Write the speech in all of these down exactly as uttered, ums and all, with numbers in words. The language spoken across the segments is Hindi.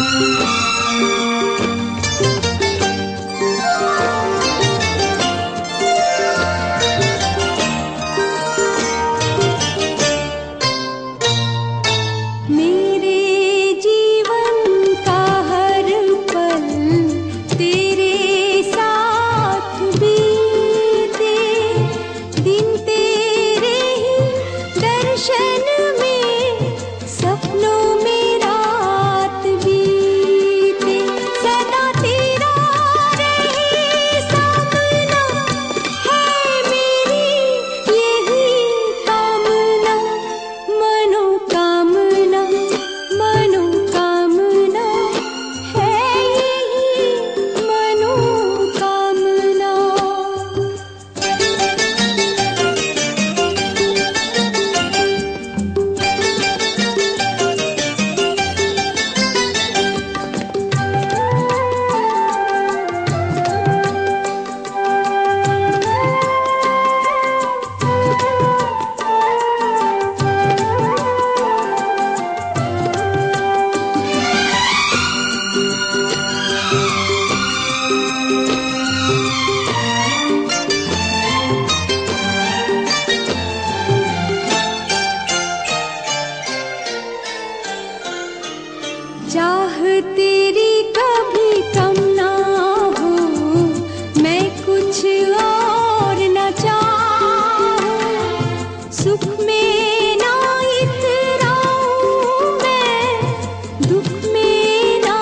चाह तेरी कभी कम ना हो, मैं कुछ और न चाहूं, सुख में ना इतराऊं मैं, दुख में ना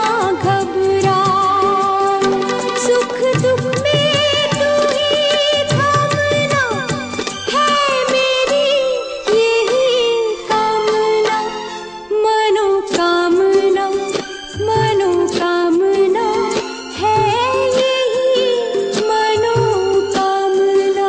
घबराऊं, सुख दुख में तू ही थामना है मेरी यही कामना, मनोकामना मनोकामना है यही मनोकामना।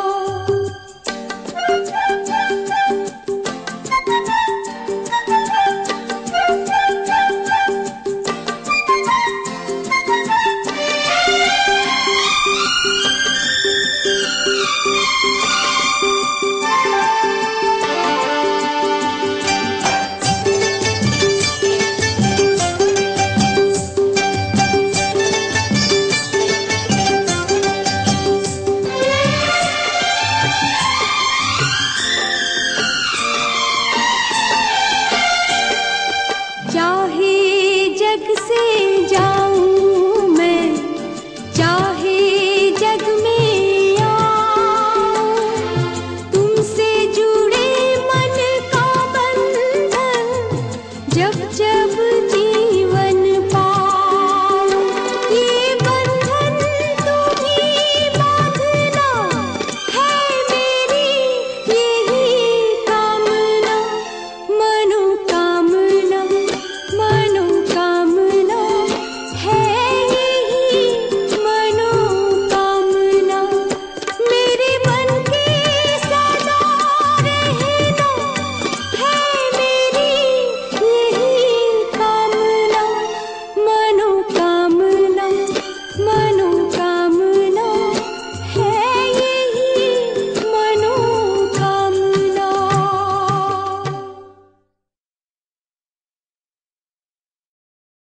चाहे जग से जाऊं मैं, चाहे जग में आऊं, तुमसे जुड़े मन का बंधन जब जब